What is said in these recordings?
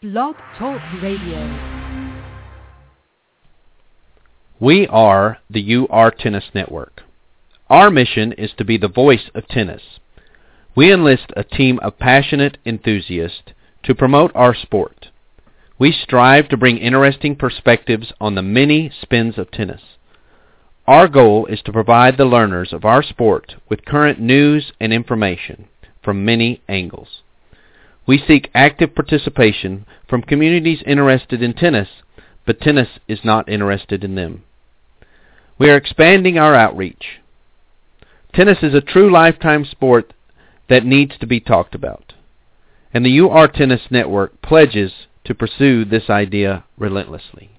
Blog Talk Radio. We are the UR Tennis Network. Our mission is to be the voice of tennis. We enlist a team of passionate enthusiasts to promote our sport. We strive to bring interesting perspectives on the many spins of tennis. Our goal is to provide the learners of our sport with current news and information from many angles. We seek active participation from communities interested in tennis, but tennis is not interested in them. We are expanding our outreach. Tennis is a true lifetime sport that needs to be talked about, and the UR Tennis Network pledges to pursue this idea relentlessly.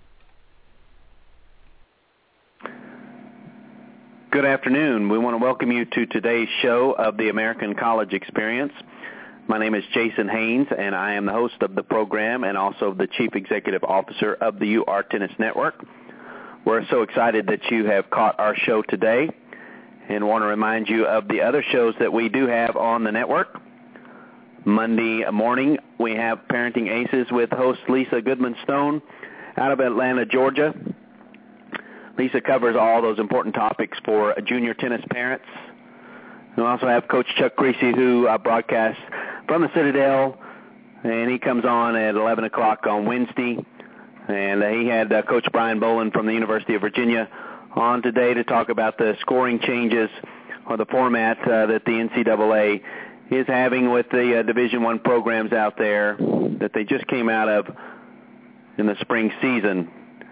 Good afternoon. We want to welcome you to today's show of the American College Experience. My name is Jason Haynes, and I am the host of the program and also the Chief Executive Officer of the UR Tennis Network. We're so excited that you have caught our show today and want to remind you of the other shows that we do have on the network. Monday morning, we have Parenting Aces with host Lisa Goodman-Stone out of Atlanta, Georgia. Lisa covers all those important topics for junior tennis parents. We also have Coach Chuck Creasy, who broadcasts from the Citadel, and he comes on at 11 o'clock on Wednesday. And he had Coach Brian Boland from the University of Virginia on today to talk about the scoring changes or the format that the NCAA is having with the Division I programs out there that they just came out of in the spring season.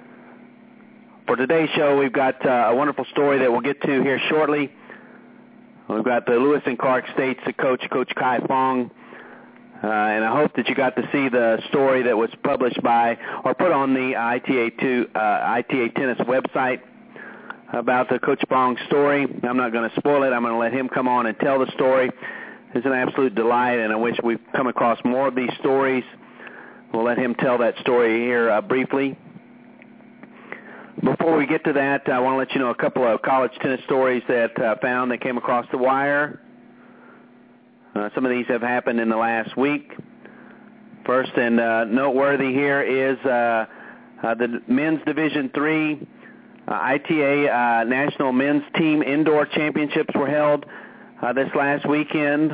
For today's show, we've got a wonderful story that we'll get to here shortly. We've got the Lewis and Clark State's coach, Coach Kai Fong, and I hope that you got to see the story that was published by or put on the ITA Tennis website about the Coach Fong story. I'm not going to spoil it. I'm going to let him come on and tell the story. It's an absolute delight, and I wish we've come across more of these stories. We'll let him tell that story here briefly. Before we get to that, I want to let you know a couple of college tennis stories that that came across the wire. Some of these have happened in the last week. First and noteworthy here is the Men's Division III ITA National Men's Team Indoor Championships were held this last weekend.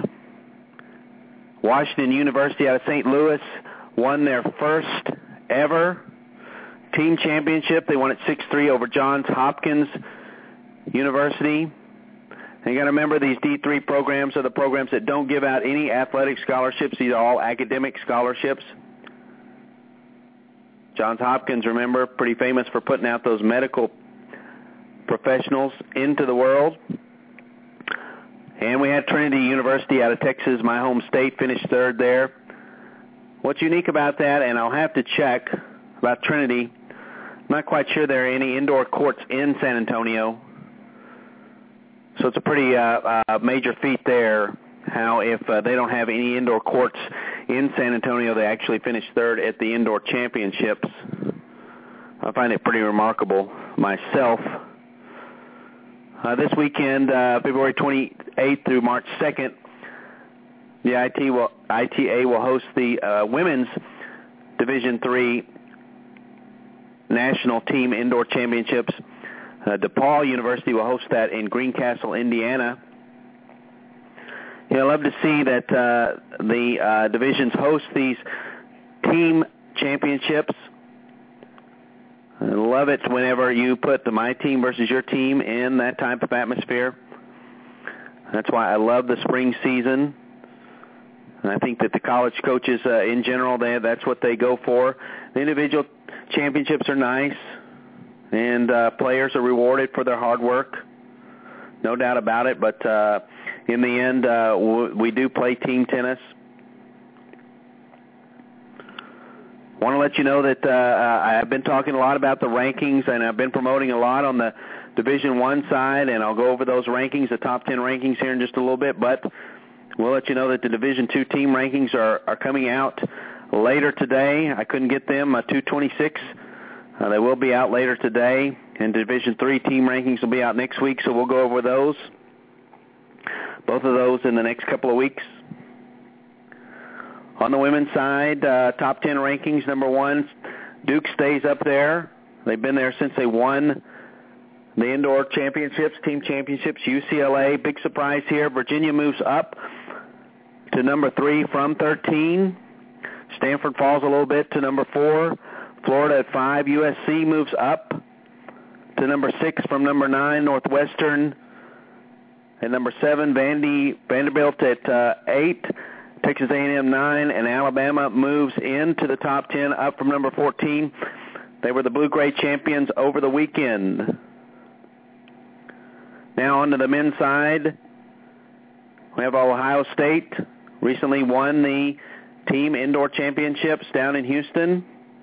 Washington University out of St. Louis won their first ever team championship. They won it 6-3 over Johns Hopkins University. And you got to remember, these D3 programs are the programs that don't give out any athletic scholarships. These are all academic scholarships. Johns Hopkins, remember, pretty famous for putting out those medical professionals into the world. And we had Trinity University out of Texas, my home state, finished third there. What's unique about that, and I'll have to check about Trinity, I'm not quite sure there are any indoor courts in San Antonio. So it's a pretty major feat there, how if they don't have any indoor courts in San Antonio, they actually finished third at the indoor championships. I find it pretty remarkable myself. This weekend, February 28th through March 2nd, the ITA will host the Women's Division III National Team Indoor Championships. DePaul University will host that in Greencastle, Indiana. I love to see that the divisions host these team championships. I love it whenever you put the my team versus your team in that type of atmosphere. That's why I love the spring season. And I think that the college coaches in general, that's what they go for. The individual championships are nice, and players are rewarded for their hard work. No doubt about it, but in the end, we do play team tennis. I want to let you know that I've been talking a lot about the rankings, and I've been promoting a lot on the Division I side, and I'll go over those rankings, the top 10 rankings here in just a little bit, but we'll let you know that the Division II team rankings are coming out later today. I couldn't get them, 226. They will be out later today, and Division III team rankings will be out next week, so we'll go over those, both of those in the next couple of weeks. On the women's side, top 10 rankings, number 1, Duke stays up there. They've been there since they won the indoor championships, team championships. UCLA, big surprise here. Virginia moves up to number 3 from 13. Stanford falls a little bit to number 4. Florida at 5. USC moves up to number 6 from number 9. Northwestern at number 7. Vanderbilt at 8. Texas A&M 9. And Alabama moves into the top 10 up from number 14. They were the Blue-Gray champions over the weekend. Now on to the men's side. We have Ohio State. Recently won the team indoor championships down in Houston.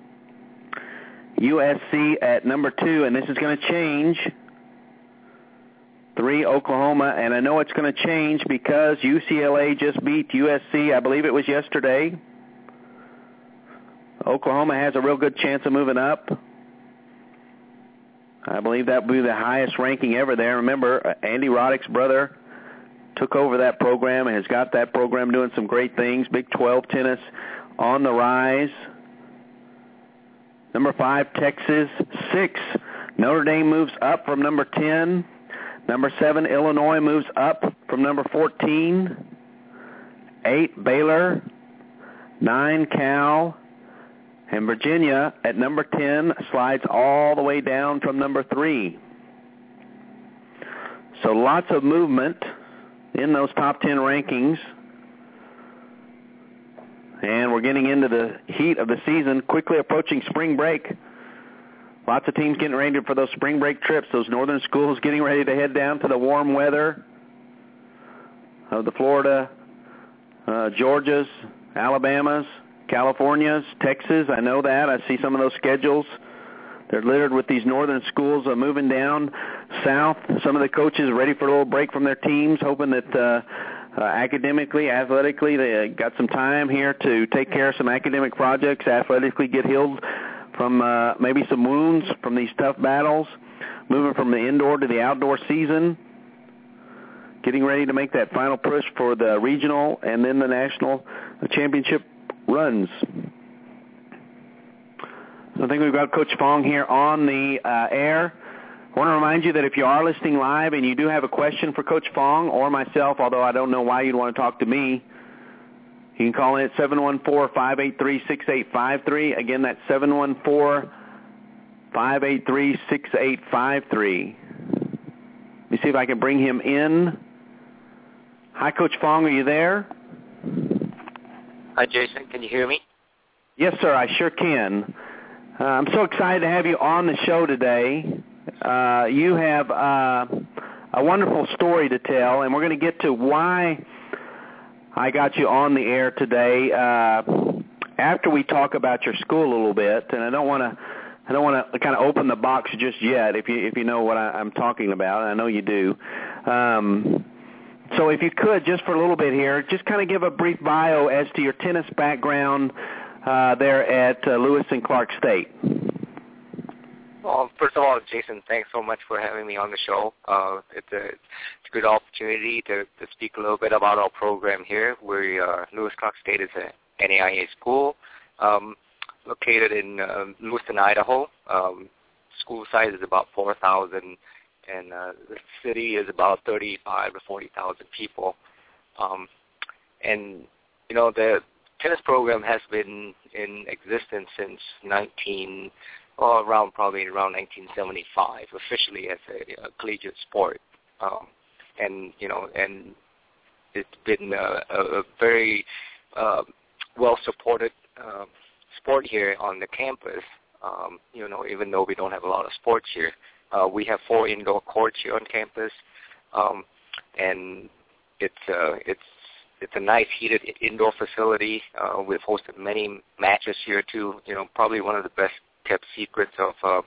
USC at number 2, and this is going to change. 3, Oklahoma, and I know it's going to change because UCLA just beat USC, I believe it was yesterday. Oklahoma has a real good chance of moving up. I believe that would be the highest ranking ever there. Remember, Andy Roddick's brother took over that program and has got that program doing some great things. Big 12 tennis on the rise. Number 5, Texas. 6, Notre Dame moves up from number 10. Number 7, Illinois moves up from number 14. 8, Baylor. 9, Cal. And Virginia at number 10 slides all the way down from number 3. So lots of movement in those top 10 rankings. And we're getting into the heat of the season, quickly approaching spring break. Lots of teams getting ready for those spring break trips, those northern schools getting ready to head down to the warm weather of the Florida, Georgias, Alabamas, Californias, Texas. I know that. I see some of those schedules. They're littered with these northern schools moving down south. Some of the coaches ready for a little break from their teams, hoping that academically, athletically, they got some time here to take care of some academic projects, athletically get healed from maybe some wounds from these tough battles, moving from the indoor to the outdoor season, getting ready to make that final push for the regional and then the national championship runs. So I think we've got Coach Fong here on the air. I want to remind you that if you are listening live and you do have a question for Coach Fong or myself, although I don't know why you'd want to talk to me, you can call in at 714-583-6853. Again, that's 714-583-6853. Let me see if I can bring him in. Hi, Coach Fong, are you there? Hi, Jason. Can you hear me? Yes, sir, I sure can. I'm so excited to have you on the show today. You have a wonderful story to tell, and we're going to get to why I got you on the air today after we talk about your school a little bit. And I don't want to kind of open the box just yet. If you know what I'm talking about, I know you do. So if you could, just for a little bit here, just kind of give a brief bio as to your tennis background there at Lewis and Clark State. Well, first of all, Jason, thanks so much for having me on the show. It's a good opportunity to speak a little bit about our program here. Lewis Clark State is an NAIA school located in Lewiston, Idaho. School size is about 4,000, and the city is about 35 to 40,000 people. And, you know, the tennis program has been in existence since around 1975, officially as a collegiate sport. And it's been a very well-supported sport here on the campus. Even though we don't have a lot of sports here, we have 4 indoor courts here on campus, and it's a nice heated indoor facility. We've hosted many matches here too. Probably one of the best kept secrets of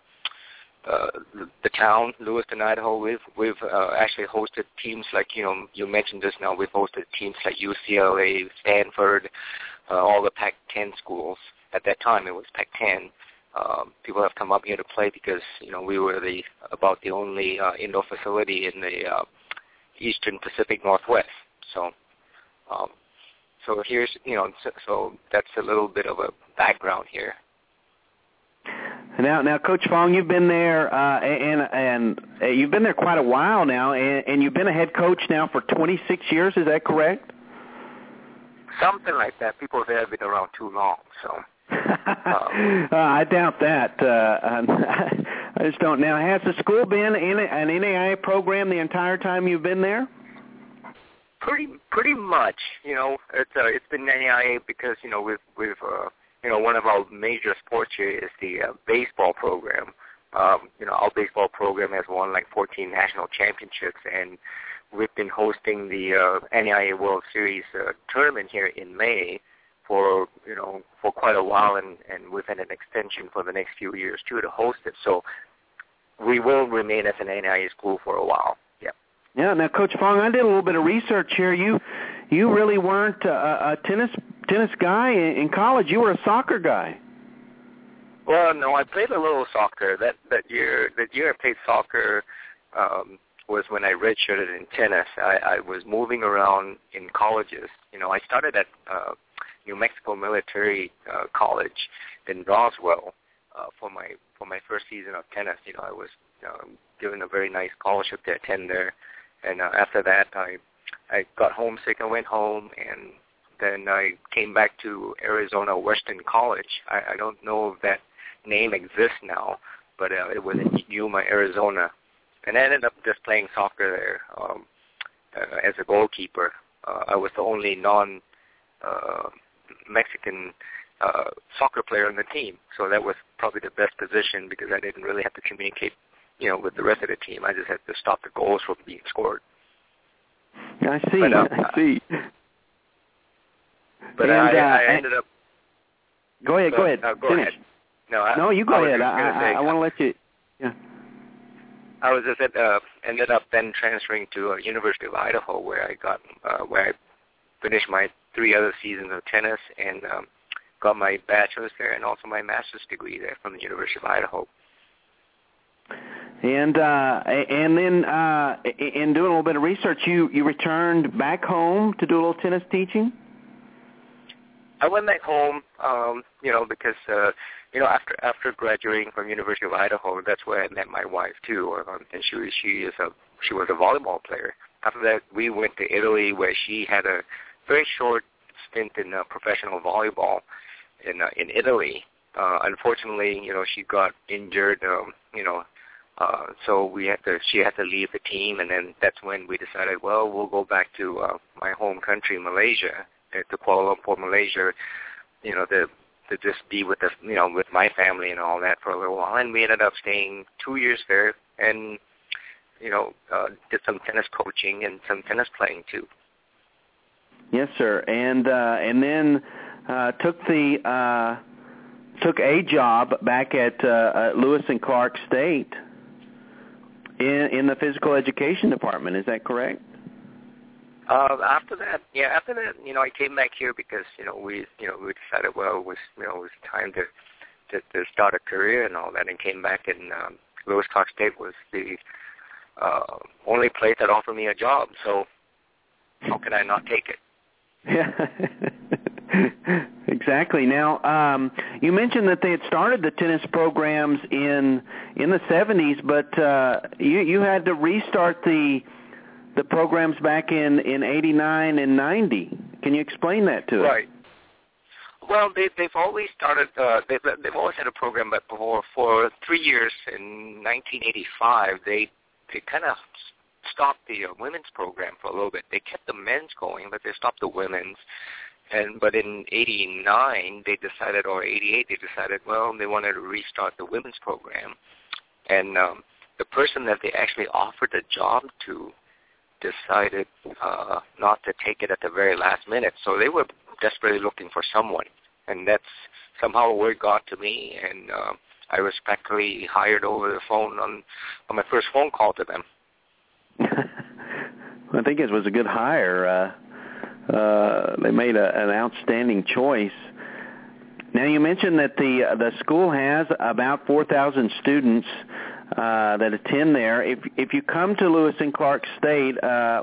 the town, Lewiston, Idaho. We've actually hosted teams like, you mentioned just now, we've hosted teams like UCLA, Stanford, all the Pac-10 schools. At that time, it was Pac-10. People have come up here to play because, we were about the only indoor facility in the Eastern Pacific Northwest. So So here's, so that's a little bit of a background here. Now, Coach Fong, you've been there, and you've been there quite a while now, and you've been a head coach now for 26 years. Is that correct? Something like that. People there have been around too long, so. I doubt that. I just don't. Now, has the school been in an NAIA program the entire time you've been there? Pretty much. It's been NAIA because we've one of our major sports here is the baseball program. Our baseball program has won like 14 national championships, and we've been hosting the NAIA World Series tournament here in May for quite a while, and we've had an extension for the next few years too to host it. So we will remain as an NAIA school for a while. Yeah. Yeah. Now, Coach Fong, I did a little bit of research here. You really weren't a tennis guy in college. You were a soccer guy. Well, no, I played a little soccer. That year I played soccer was when I redshirted in tennis. I was moving around in colleges. I started at New Mexico Military College in Roswell for my first season of tennis. I was given a very nice scholarship to attend there, and after that I got homesick. I went home, and then I came back to Arizona Western College. I don't know if that name exists now, but it was in Yuma, Arizona. And I ended up just playing soccer there as a goalkeeper. I was the only non-Mexican soccer player on the team, so that was probably the best position because I didn't really have to communicate, with the rest of the team. I just had to stop the goals from being scored. I see. I see. But I ended up. Go ahead. Go ahead. No, you go ahead. I want to let you. Yeah. I was just ended up then transferring to University of Idaho, where I finished my 3 other seasons of tennis and got my bachelor's there and also my master's degree there from the University of Idaho. And then in doing a little bit of research, you returned back home to do a little tennis teaching? I went back home, because after graduating from University of Idaho, that's where I met my wife too, and she was a volleyball player. After that, we went to Italy, where she had a very short stint in professional volleyball in Italy. Unfortunately, she got injured, so she had to leave the team, and then that's when we decided, well, we'll go back to my home country, Malaysia, to Kuala Lumpur, Malaysia, to just be with with my family and all that for a little while. And we ended up staying 2 years there, and did some tennis coaching and some tennis playing too. Yes, sir. And then took a job back at Lewis and Clark State in the physical education department. Is that correct? After that, I came back here because we decided, well, it was time to start a career and all that, and came back, and Lewis Clark State was the only place that offered me a job. So how could I not take it? Yeah. Exactly. Now, you mentioned that they had started the tennis programs in the 70s, but you had to restart the programs back in 89 and 90. Can you explain that to us? Right. Well, they've always started. They've always had a program, but for 3 years in 1985, they kind of stopped the women's program for a little bit. They kept the men's going, but they stopped the women's. But in 89, they decided, or 88, they decided, well, they wanted to restart the women's program. And the person that they actually offered the job to decided not to take it at the very last minute. So they were desperately looking for someone. And that's somehow word got to me, and I respectfully hired over the phone on my first phone call to them. I think it was a good hire. They made an outstanding choice. Now, you mentioned that the school has about 4,000 students that attend there. If you come to Lewis and Clark State,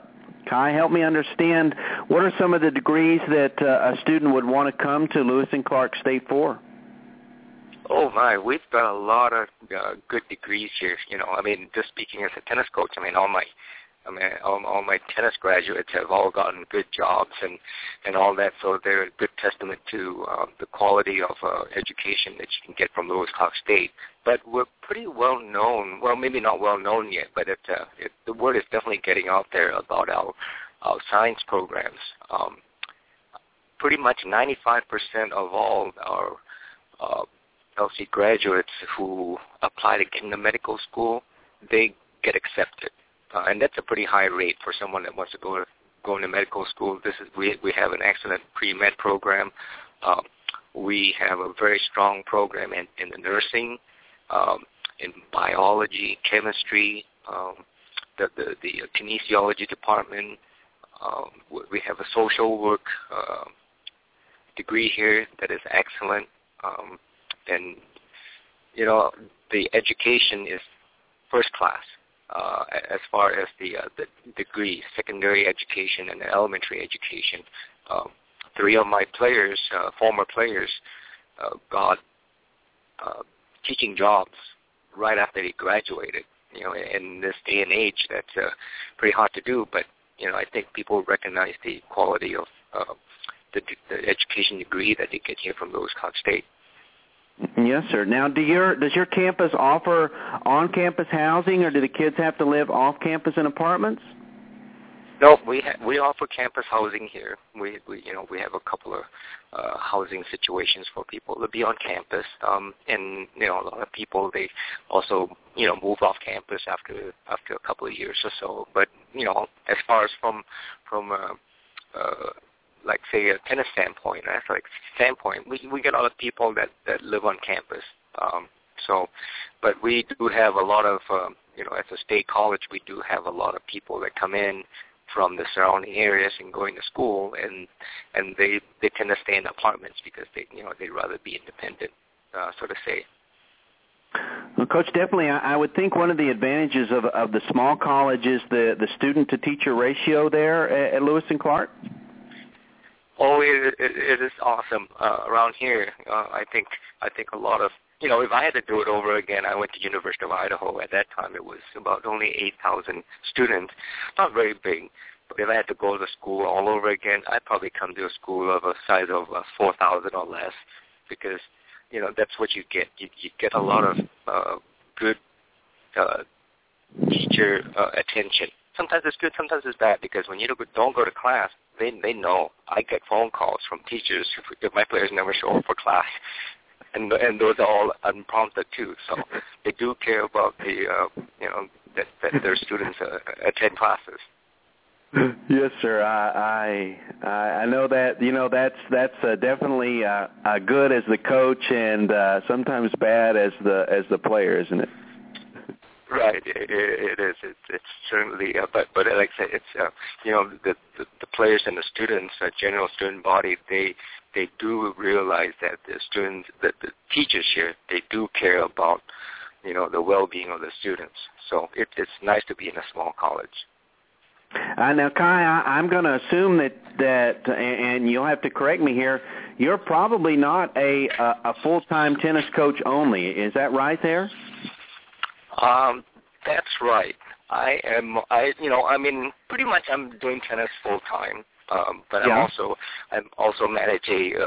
Kai, help me understand, what are some of the degrees that a student would want to come to Lewis and Clark State for? Oh my, we've got a lot of good degrees here. I mean, just speaking as a tennis coach, all my tennis graduates have all gotten good jobs and all that. So they're a good testament to the quality of education that you can get from Lewis Clark State. But we're pretty well known. Well, maybe not well known yet, but the word is definitely getting out there about our science programs. Pretty much 95% of all our LC graduates who apply to get into medical school, they get accepted, and that's a pretty high rate for someone that wants to go into medical school. We have an excellent pre-med program. We have a very strong program in the nursing, in biology, chemistry, the kinesiology department. We have a social work degree here that is excellent. And, the education is first class as far as the degree, secondary education and elementary education. 3 of my players, former players, got teaching jobs right after they graduated. In this day and age, that's pretty hard to do, but, I think people recognize the quality of the education degree that they get here from Lewis Clark State. Yes, sir. Now, does your campus offer on-campus housing, or do the kids have to live off-campus in apartments? No, we offer campus housing here. We have a couple of housing situations for people to be on campus, and a lot of people, they also move off campus after a couple of years or so. But as far as from like, say, a tennis standpoint, athletic standpoint, we get a lot of people that live on campus. But we do have a lot of, as a state college, we do have a lot of people that come in from the surrounding areas and going to school, and they tend to stay in apartments because they'd rather be independent, so to say. Well, Coach, definitely, I would think one of the advantages of the small college is the student-to-teacher ratio there at Lewis and Clark. Oh, it is awesome around here. I think a lot of, if I had to do it over again, I went to University of Idaho. At that time, it was about only 8,000 students, not very big. But if I had to go to school all over again, I'd probably come to a school of a size of 4,000 or less, because that's what you get. You get a lot of good teacher attention. Sometimes it's good, sometimes it's bad, because when you don't go to class, they know. I get phone calls from teachers if my players never show up for class, and those are all unprompted too. So they do care about that their students attend classes. Yes, sir. I know that. That's definitely good as the coach, and sometimes bad as the player, isn't it? Right, it is. It's certainly, but like I said, it's the players and the students, general student body, they do realize that the students, that the teachers here, they do care about the well-being of the students. So it's nice to be in a small college. Now, Kai, I'm going to assume that, and you'll have to correct me here, you're probably not a full-time tennis coach only. Is that right there? That's right. I am. Pretty much I'm doing tennis full time. But yeah. I'm also manage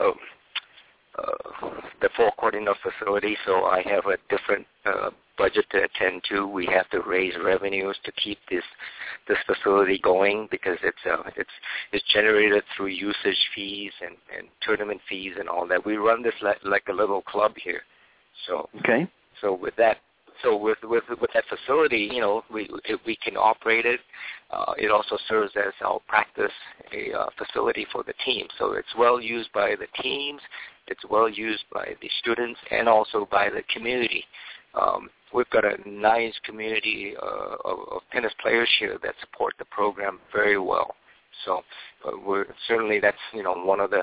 the forecourt indoor facility, so I have a different budget to attend to. We have to raise revenues to keep this facility going, because it's generated through usage fees and tournament fees and all that. We run this like a little club here. So okay. So with that. So with that facility, we can operate it. It also serves as our practice facility for the team. So it's well used by the teams, it's well used by the students, and also by the community. We've got a nice community of tennis players here that support the program very well. So that's one of the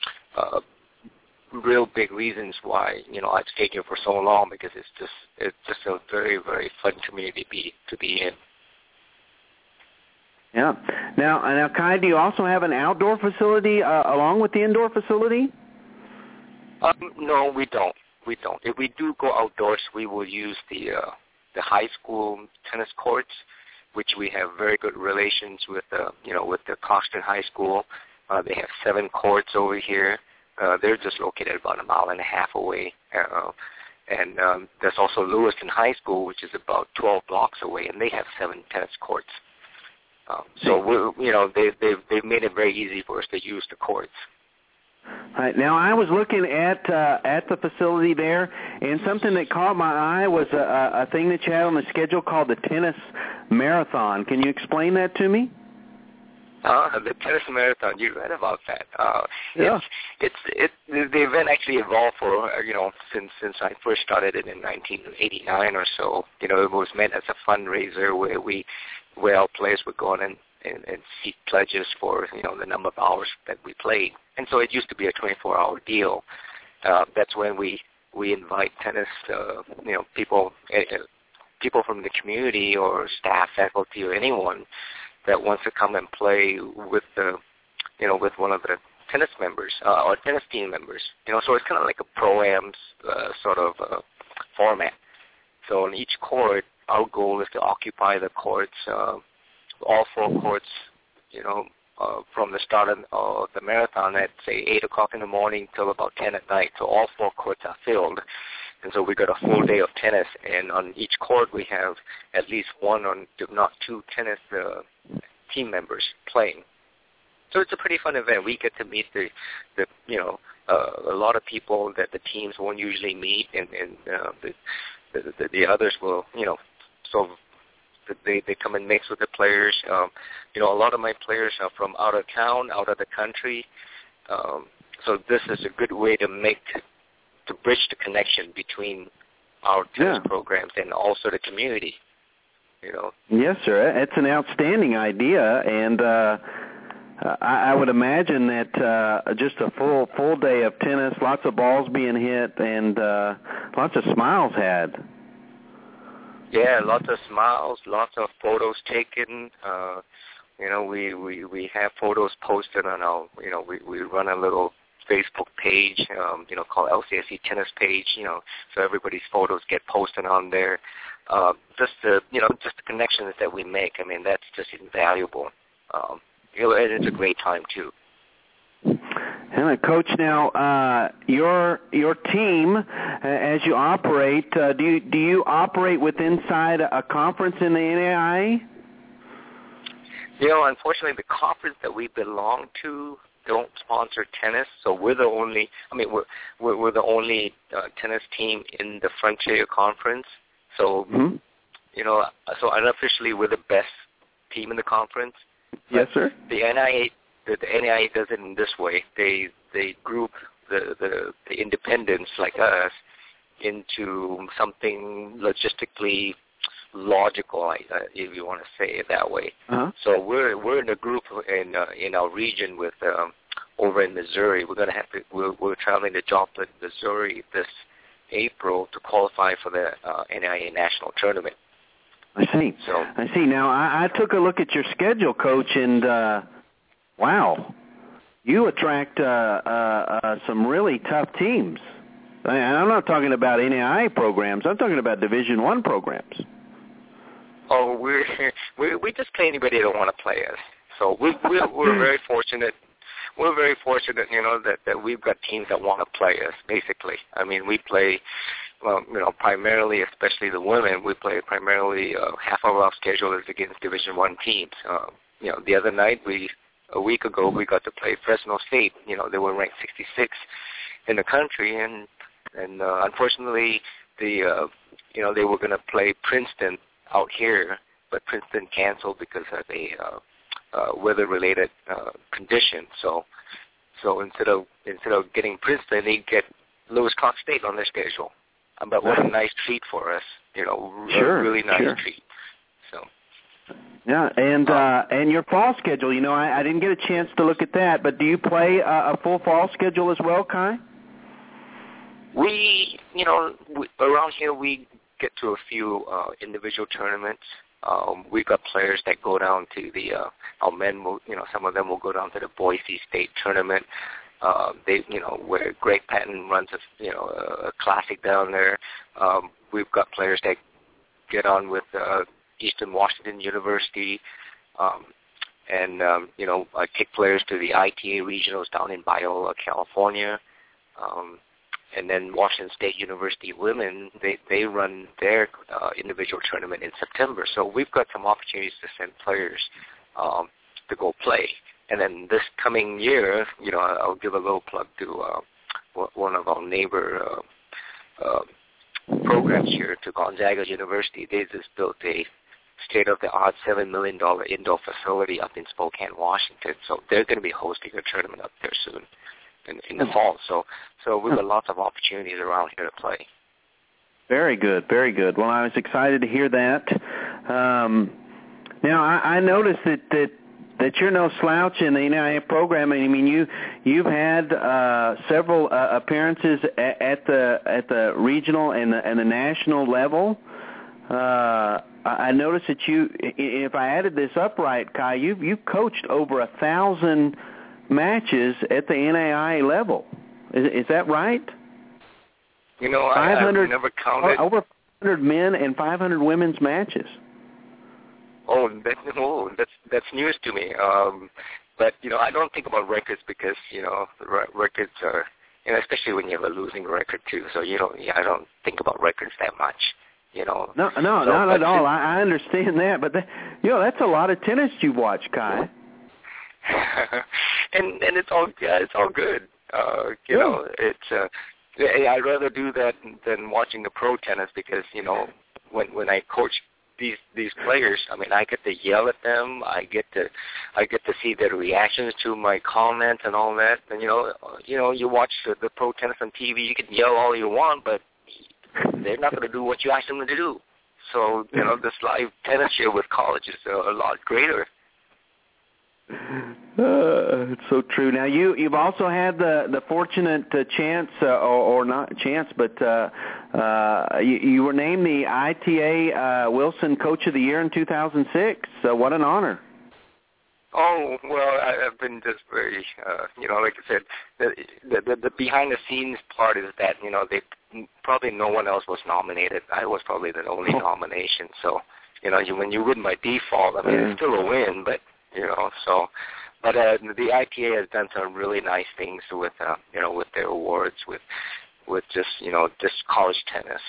real big reasons why I've stayed here for so long, because it's just a very, very fun community to be in. Yeah. Now, Kai, do you also have an outdoor facility along with the indoor facility? No, we don't. We don't. If we do go outdoors, we will use the high school tennis courts, which we have very good relations with. With the Coxton High School. They have 7 courts over here. They're just located about a mile and a half away. And there's also Lewiston High School, which is about 12 blocks away, and they have 7 tennis courts. So they've made it very easy for us to use the courts. All right. Now, I was looking at the facility there, and something that caught my eye was a thing that you had on the schedule called the Tennis Marathon. Can you explain that to me? The Tennis Marathon, you read about that. Yeah. The event actually evolved for, since I first started it in 1989 or so. It was meant as a fundraiser where our players would go on and seek pledges for, the number of hours that we played. And so it used to be a 24-hour deal. That's when we invite tennis, people from the community or staff, faculty, or anyone that wants to come and play with with one of the tennis members or tennis team members. So it's kind of like a pro-am sort of format. So on each court, our goal is to occupy the courts, all 4 courts, from the start of the marathon at, say, 8 o'clock in the morning till about 10 at night. So all 4 courts are filled. And so we got a full day of tennis, and on each court we have at least 1 or if not 2 tennis team members playing. So it's a pretty fun event. We get to meet a lot of people that the teams won't usually meet, and the others will, so they come and mix with the players. A lot of my players are from out of town, out of the country. So this is a good way to bridge the connection between our tennis programs and also the community. Yes, sir. It's an outstanding idea, and I would imagine that just a full day of tennis, lots of balls being hit, and lots of smiles had. Yeah, lots of smiles, lots of photos taken. We have photos posted on our, we run a little Facebook page, called LCSC Tennis Page, so everybody's photos get posted on there. Just the connections that we make, that's just invaluable. It's a great time too. And Coach, now your team, as you operate, do you operate inside a conference in the NAIA? Unfortunately, the conference that we belong to don't sponsor tennis, so we're the only. We're the only tennis team in the Frontier Conference. So, so unofficially, we're the best team in the conference. Yes, sir. The NAIA does it in this way. They group the independents like us into something logistically logical, if you want to say it that way. Uh-huh. So we're in a group in our region with over in Missouri. We're traveling to Joplin, Missouri this April to qualify for the NAIA National Tournament. I see. Now, I took a look at your schedule, Coach, and wow, you attract some really tough teams. I'm not talking about NAIA programs. I'm talking about Division I programs. Oh, we just play anybody that want to play us. So we're very fortunate. We're very fortunate, that we've got teams that want to play us. Basically, we play. Primarily, especially the women, we play primarily half of our schedule is against Division I teams. The other night, a week ago, we got to play Fresno State. They were ranked 66 in the country, and unfortunately, they were going to play Princeton out here, but Princeton canceled because of a weather-related condition. So instead of getting Princeton, they get Lewis Clark State on their schedule. But what a nice treat for us, Sure, really nice sure. treat. So. Yeah, and your fall schedule, I didn't get a chance to look at that, but do you play a full fall schedule as well, Kai? We around here we get to a few individual tournaments, We've got players that go down to the our men will, some of them will go down to the Boise State tournament. Where Greg Patton runs a classic down there. We've got players that get on with Eastern Washington University, I take players to the ITA regionals down in Biola, California. And then Washington State University women, they run their individual tournament in September. So we've got some opportunities to send players to go play. And then this coming year, I'll give a little plug to one of our neighbor programs here, to Gonzaga University. They just built a state-of-the-art $7 million indoor facility up in Spokane, Washington. So they're going to be hosting a tournament up there soon in the fall. So we've got lots of opportunities around here to play. Very good, very good. Well, I was excited to hear that. Now, I noticed that you're no slouch in the NAIA program. I mean, you've had several appearances at the regional and the national level. I noticed that if I added this up right, Kai, you've coached over 1,000 matches at the NAIA level. Is that right? I've never counted. Over 500 men and 500 women's matches. That's news to me. But I don't think about records because records are, especially when you have a losing record too. So I don't think about records that much. No, not at all. I understand that, but that's a lot of tennis you've watched, Kai. and it's all good. I'd rather do that than watching the pro tennis because when I coach these players, I mean, I get to yell at them. I get to see their reactions to my comments and all that. And you watch the pro tennis on TV. You can yell all you want, but they're not going to do what you ask them to do. So this live tennis here with college is a lot greater. It's so true. Now you've also had the fortunate chance, or not chance, but you were named the ITA Wilson Coach of the Year in 2006. So what an honor! Oh well, I've been just very, like I said, the behind the scenes part is that they probably no one else was nominated. I was probably the only nomination. So when you win by default, I mean it's still a win, but. But the ITA has done some really nice things with with their awards, with just college tennis.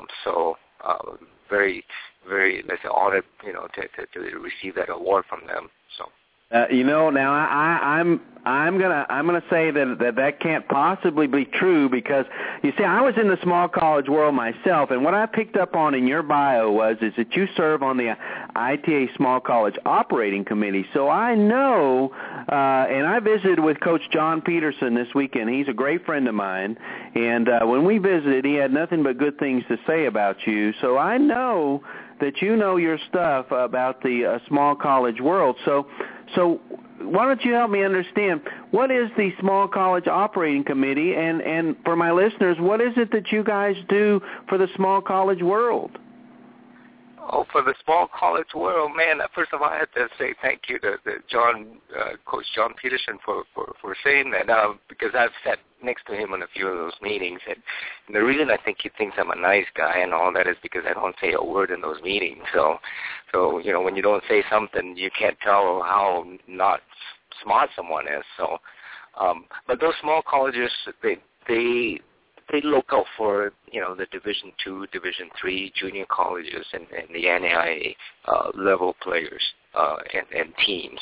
Very, very honored to receive that award from them. So. Now I'm gonna say that can't possibly be true because you see I was in the small college world myself, and what I picked up on in your bio is that you serve on the ITA Small College Operating Committee. So I know, and I visited with Coach John Peterson this weekend. He's a great friend of mine, and when we visited, he had nothing but good things to say about you. So I know that you know your stuff about the small college world. So why don't you help me understand, what is the Small College Operating Committee, and for my listeners, what is it that you guys do for the small college world? Oh, for the small college world, man, first of all, I have to say thank you to Coach John Peterson for saying that, because I've sat next to him on a few of those meetings, and the reason I think he thinks I'm a nice guy and all that is because I don't say a word in those meetings. So when you don't say something, you can't tell how not smart someone is. So, but those small colleges, they look out for the Division II, Division III junior colleges and the NAIA level players and teams.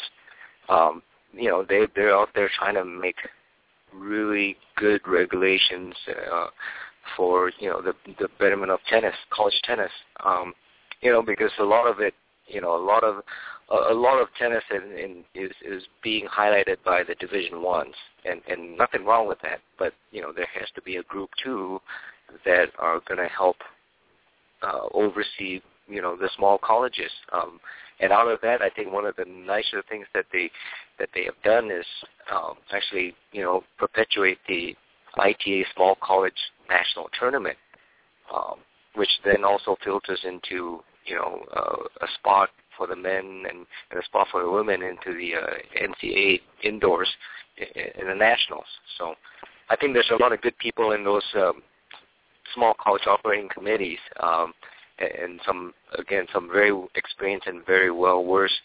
They're out there trying to make really good regulations for the betterment of tennis, college tennis. Because a lot of it, a lot of tennis is being highlighted by the Division Ones, and nothing wrong with that. But there has to be a group too that are going to help oversee the small colleges. And out of that, I think one of the nicer things that they have done is actually perpetuate the ITA Small College National Tournament, which then also filters into a spot for the men and a spot for the women into the NCAA indoors in the nationals. So I think there's a lot of good people in those small college operating committees, and some very experienced and very well-versed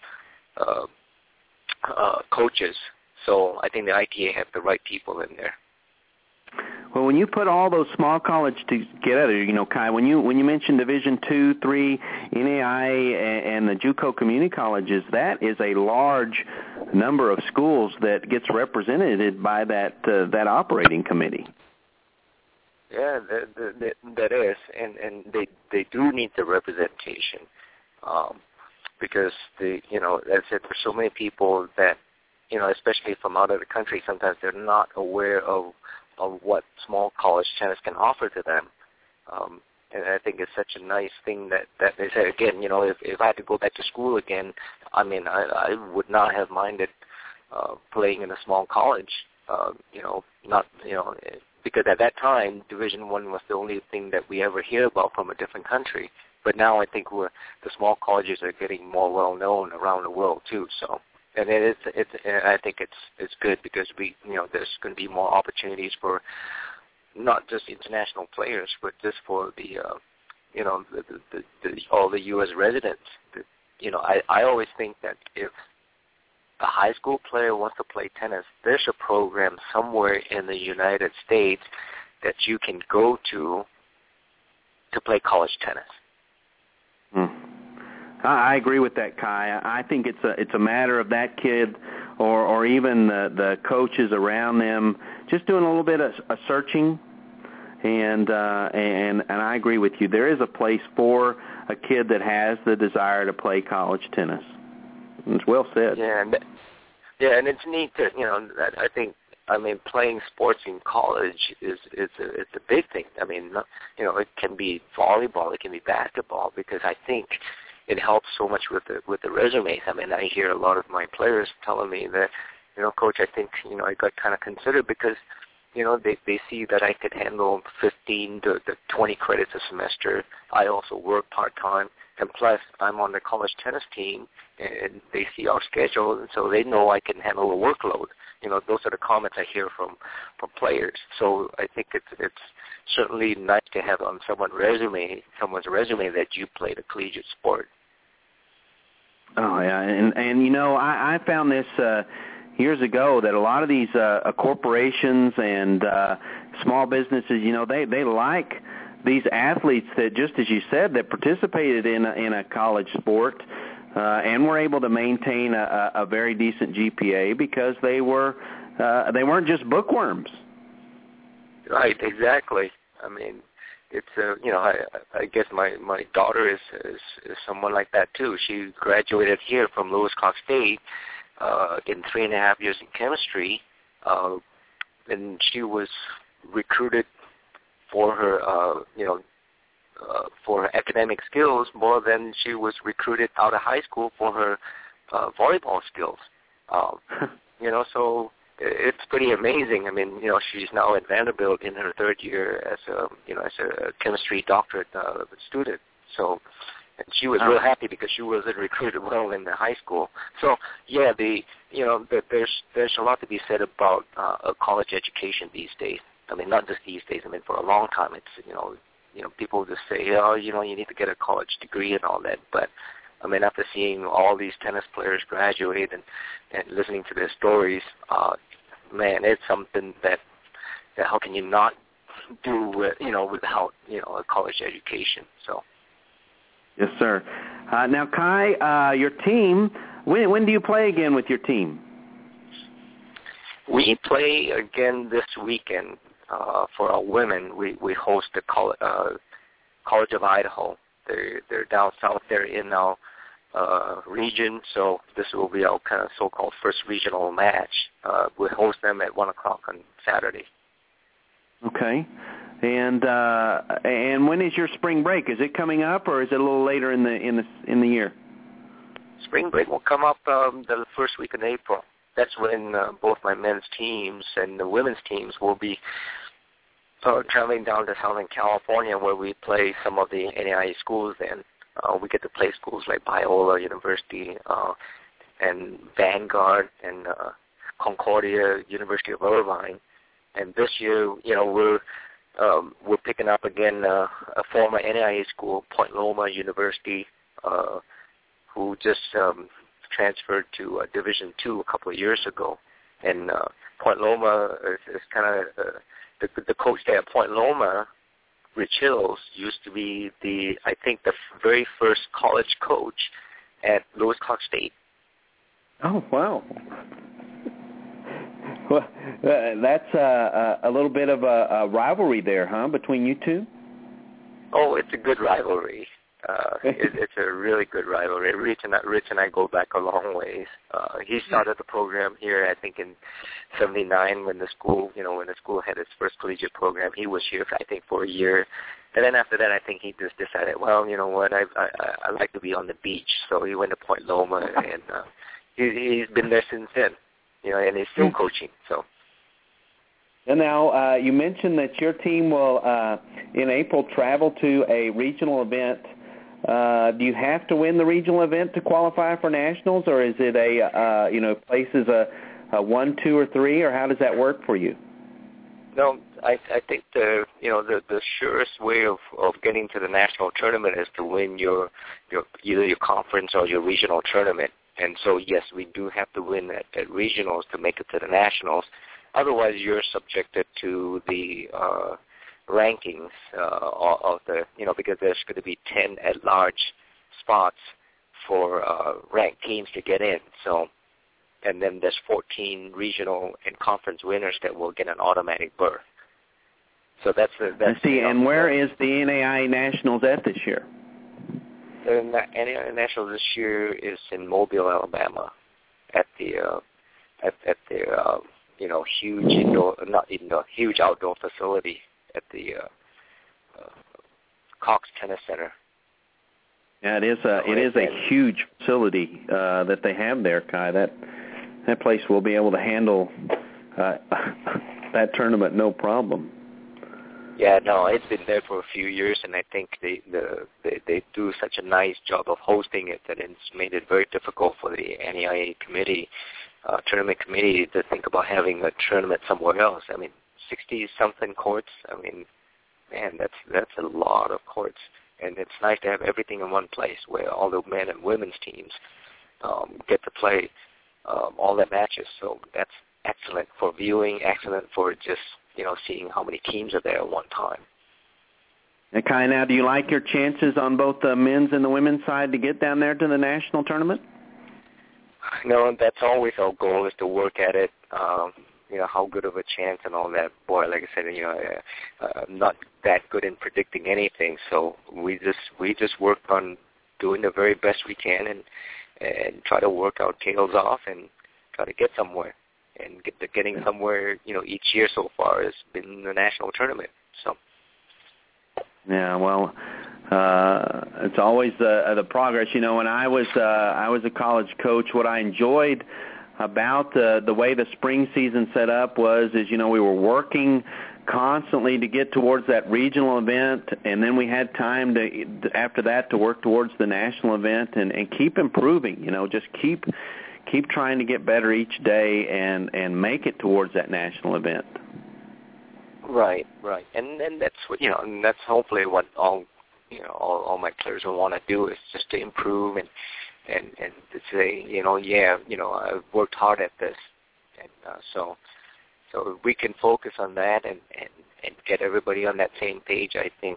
coaches. So I think the ITA have the right people in there. Well, when you put all those small colleges together, Kai, when you mentioned Division II, III, NAI, and the JUCO community colleges, that is a large number of schools that gets represented by that operating committee. Yeah, that is, and they do need the representation, because as I said, there's so many people that, especially from out of the country, sometimes they're not aware of what small college tennis can offer to them. And I think it's such a nice thing that they say, again, if I had to go back to school again, I would not have minded playing in a small college, because at that time, Division I was the only thing that we ever hear about from a different country. But now I think the small colleges are getting more well-known around the world, too, so. And I think it's good because there's going to be more opportunities for not just international players, but just for the all the U.S. residents. I always think that if a high school player wants to play tennis, there's a program somewhere in the United States that you can go to play college tennis. I agree with that, Kai. I think it's a matter of that kid or even the coaches around them just doing a little bit of searching, and I agree with you. There is a place for a kid that has the desire to play college tennis. It's well said. Yeah, and it's neat that I think playing sports in college is a big thing. It can be volleyball, it can be basketball, because I think it helps so much with the resumes. I hear a lot of my players telling me that, Coach, I think I got kind of considered because they see that I could handle 15 to 20 credits a semester. I also work part-time, and plus I'm on the college tennis team, and they see our schedule, and so they know I can handle the workload. Those are the comments I hear from players. So I think it's certainly nice to have on someone's resume that you played a collegiate sport. Oh, yeah, and I found this years ago that a lot of these corporations and small businesses, they like these athletes that, just as you said, that participated in a college sport and were able to maintain a very decent GPA because they weren't just bookworms. Right, exactly. It's I guess my daughter is someone like that too. She graduated here from Lewis Cox State in 3.5 years in chemistry, and she was recruited for her for her academic skills more than she was recruited out of high school for her volleyball skills. So it's pretty amazing. She's now at Vanderbilt in her third year as a chemistry doctorate student. So, and she was real happy because she wasn't recruited well in the high school. So, yeah, there's a lot to be said about a college education these days. Not just these days. For a long time, it's people just say, you need to get a college degree and all that. But after seeing all these tennis players graduate and listening to their stories, it's something that how can you not do without a college education? So. Yes, sir. Now, Kai, your team. When do you play again with your team? We play again this weekend. For our women, we host the College of Idaho. They're down south there in our region, so this will be our kind of so-called first regional match. We host them at 1 o'clock on Saturday. Okay. And when is your spring break? Is it coming up, or is it a little later in the year? Spring break will come up the first week in April. That's when both my men's teams and the women's teams will be traveling down to Southern California, where we play some of the NAIA schools then. We get to play schools like Biola University and Vanguard and Concordia University of Irvine. And this year, we're picking up again a former NAIA school, Point Loma University, who just transferred to Division II a couple of years ago. And Point Loma is kind of the coach there at Point Loma. Rich Hills used to be the very first college coach at Lewis Clark State. Oh, wow. Well, that's a little bit of a rivalry there, huh, between you two? Oh, it's a good rivalry. It's a really good rivalry. Rich and I go back a long ways. He started the program here, I think, in '79 when the school had its first collegiate program. He was here, I think, for a year, and then after that, I think he just decided, well, you know what, I like to be on the beach, so he went to Point Loma, and he's been there since then, and he's still coaching. So. And now you mentioned that your team will, in April, travel to a regional event. Do you have to win the regional event to qualify for nationals, or is it places a 1, 2, or 3, or how does that work for you? No, I think the surest way of getting to the national tournament is to win either your conference or your regional tournament. And so yes, we do have to win at regionals to make it to the nationals. Otherwise, you're subjected to the rankings of the, because there's going to be 10 at-large spots for ranked teams to get in. So, and then there's 14 regional and conference winners that will get an automatic berth. So that's and where is the NAIA Nationals at this year? The NAIA Nationals this year is in Mobile, Alabama, at the huge outdoor facility at the Cox Tennis Center. Yeah, it is a huge facility that they have there, Kai. That place will be able to handle that tournament no problem. Yeah, no, it's been there for a few years, and I think they do such a nice job of hosting it that it's made it very difficult for the NAIA committee, tournament committee, to think about having a tournament somewhere else. I mean, 60-something courts. I mean, man, that's a lot of courts, and it's nice to have everything in one place where all the men and women's teams get to play all their matches. So that's excellent for viewing, excellent for just seeing how many teams are there at one time. And Kai, now, do you like your chances on both the men's and the women's side to get down there to the national tournament? No, that's always our goal, is to work at it. How good of a chance and all that. Boy, like I said, I'm not that good in predicting anything. So we just work on doing the very best we can and try to work our tails off and try to get somewhere. And getting somewhere, each year so far has been the national tournament. So. Yeah, well, it's always the progress. When I was a college coach, what I enjoyed about the way the spring season set up is we were working constantly to get towards that regional event, and then we had time after that to work towards the national event and keep improving. Just keep trying to get better each day and make it towards that national event. Right, and that's what and that's hopefully what all my players will want to do, is just to improve and to say I've worked hard at this, and so if we can focus on that and get everybody on that same page, I think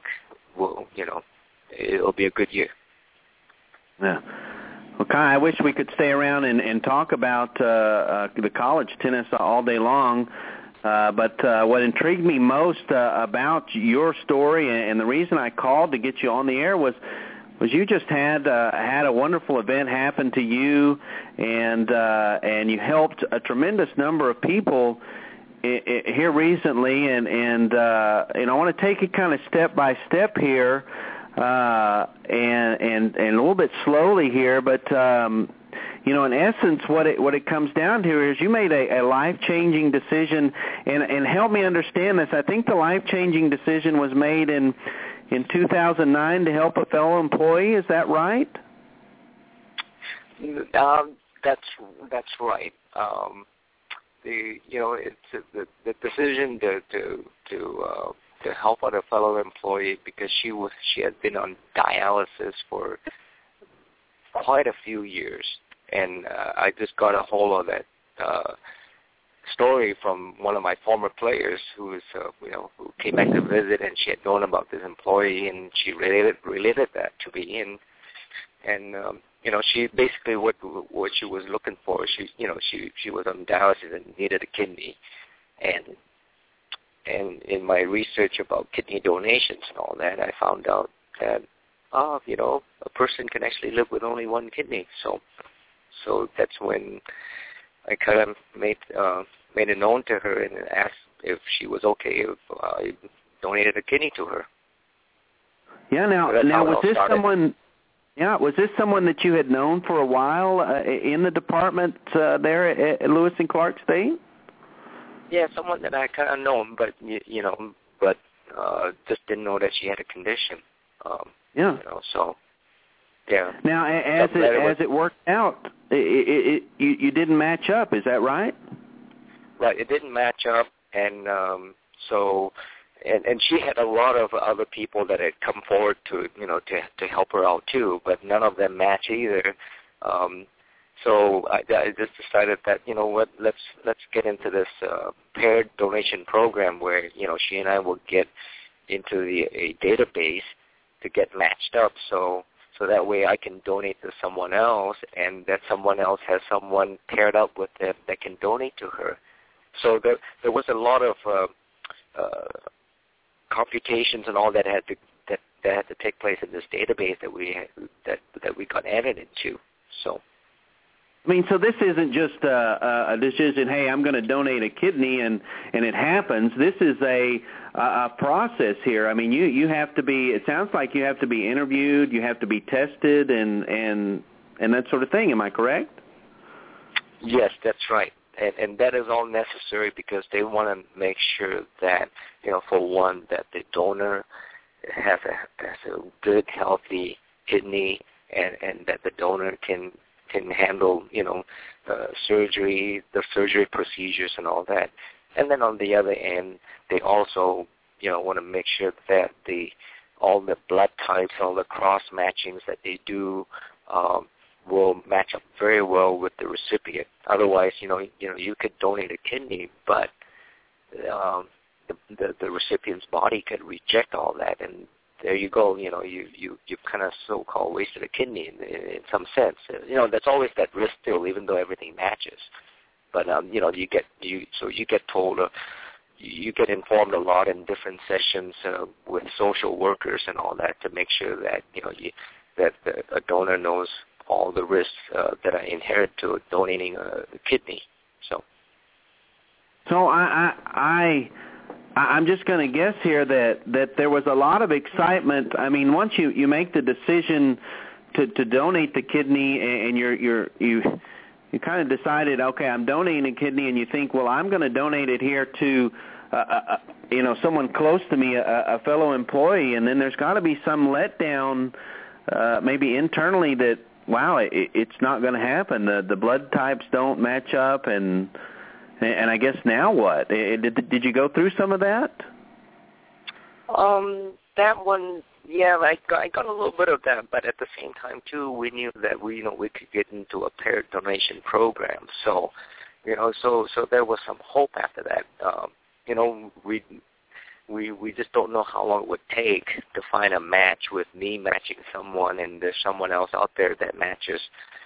it'll be a good year. Yeah. Well, Kai, I wish we could stay around and talk about the college tennis all day long, but what intrigued me most about your story, and the reason I called to get you on the air was you just had a wonderful event happen to you, and you helped a tremendous number of people here recently, and I want to take it kind of step by step here. And a little bit slowly here, but in essence, what it comes down to is you made a life-changing decision, and help me understand this. I think the life-changing decision was made in in 2009 to help a fellow employee. Is that right? That's right. It's the decision to help out a fellow employee because she had been on dialysis for quite a few years, and I just got a hold of that story from one of my former players who who came back to visit, and she had known about this employee, and she related that to me, and she basically what she was looking for. She was on dialysis and needed a kidney, and in my research about kidney donations and all that, I found out that a person can actually live with only one kidney. So that's when I kind of made it known to her and asked if she was okay if I donated a kidney to her. Yeah. Now was this someone? Yeah, was this someone that you had known for a while in the department there at Lewis and Clark State? Yeah, someone that I kind of known, but just didn't know that she had a condition. So yeah. Now, as it worked out, you didn't match up. Is that right? Right, it didn't match up, and and she had a lot of other people that had come forward to help her out too, but none of them match either. So I just decided that let's get into this paired donation program where she and I will get into a database to get matched up, so that way I can donate to someone else, and that someone else has someone paired up with them that can donate to her. So there was a lot of computations and all that had to take place in this database that we got added into. So. I mean, so this isn't just a decision, hey, I'm going to donate a kidney, and it happens. This is a process here. I mean, you have to be, it sounds like you have to be interviewed, you have to be tested, and that sort of thing. Am I correct? Yes, that's right. And that is all necessary because they want to make sure that, for one, that the donor has a good, healthy kidney, and that the donor can handle, the surgery procedures and all that. And then on the other end, they also, want to make sure that all the blood types, all the cross matchings that they do will match up very well with the recipient. Otherwise, you could donate a kidney, but the recipient's body could reject all that, and there you go. You kind of so-called wasted a kidney in some sense. That's always that risk still, even though everything matches. But you get told, you get informed a lot in different sessions with social workers and all that to make sure that that a donor knows all the risks that are inherent to donating a kidney. So I'm just going to guess here that there was a lot of excitement. I mean, once you make the decision to donate the kidney, and you kind of decided, okay, I'm donating a kidney, and you think, well, I'm going to donate it here to someone close to me, a fellow employee, and then there's got to be some letdown, maybe internally, that wow, it's not going to happen. The blood types don't match up, and I guess now what? Did you go through some of that? That one, yeah, I got a little bit of that, but at the same time too, we knew that we could get into a paired donation program. So, so there was some hope after that. We just don't know how long it would take to find a match with me matching someone, and there's someone else out there that matches,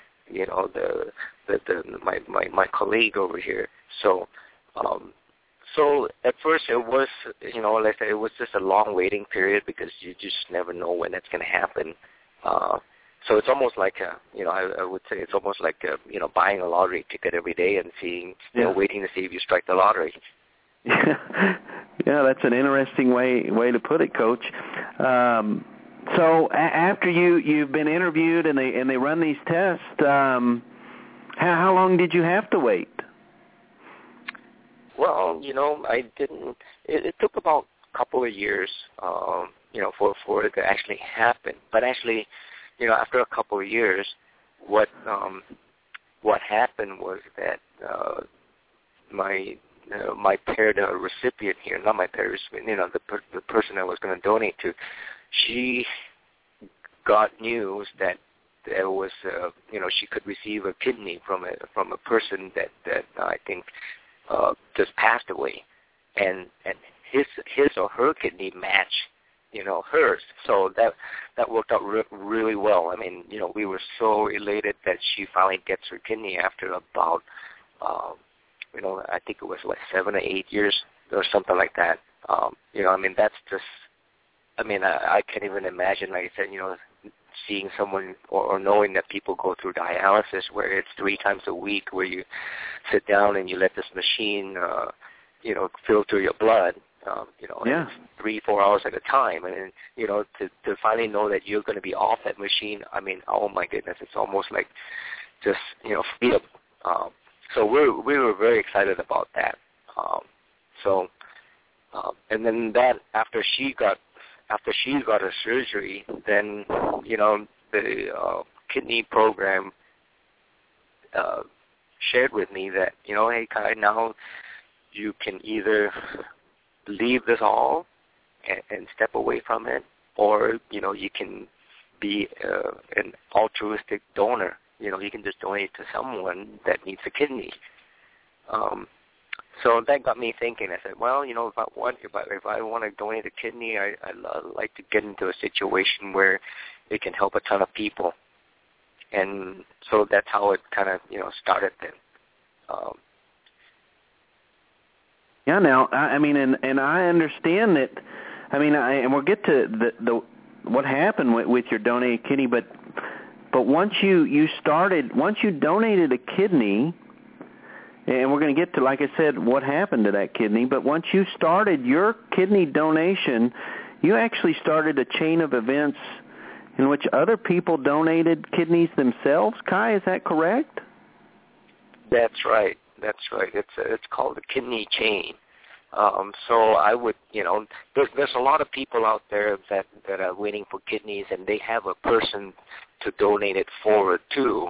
my colleague over here. So, so at first it was, like I said, it was just a long waiting period because you just never know when that's going to happen. So it's almost like I would say it's almost like buying a lottery ticket every day and waiting to see if you strike the lottery. Yeah, that's an interesting way to put it, Coach. So after you've been interviewed and they run these tests, how long did you have to wait? Well, I didn't. It took about a couple of years for it to actually happen. But actually, after a couple of years, what happened was that my paired recipient here, not my paired recipient, the person I was going to donate to, she got news that there was, she could receive a kidney from a person that I think just passed away, and his or her kidney matched, hers. So that worked out really well. I mean, we were so elated that she finally gets her kidney after about, I think it was 7 or 8 years or something like that. I mean, that's just, I can't even imagine, like I said, seeing someone or knowing that people go through dialysis where it's 3 times a week where you sit down and you let this machine, filter your blood, yeah. 3-4 hours at a time. And, to finally know that you're going to be off that machine, I mean, oh my goodness, it's almost like just, freedom. So we were very excited about that. And then that after she got her surgery, then the kidney program shared with me that hey Kai, now you can either leave this all and step away from it, or you can be an altruistic donor. You can just donate to someone that needs a kidney. So that got me thinking. I said, well, if I want to donate a kidney, I'd like to get into a situation where it can help a ton of people. And so that's how it kind of, started then. Yeah. Now, I mean, and I understand that. I mean, and we'll get to the what happened with your donated kidney, but once you donated a kidney. And we're going to get to, like I said, what happened to that kidney. But once you started your kidney donation, you actually started a chain of events in which other people donated kidneys themselves. Kai, is that correct? That's right. It's called the kidney chain. So I would, there's a lot of people out there that are waiting for kidneys, and they have a person to donate it forward to.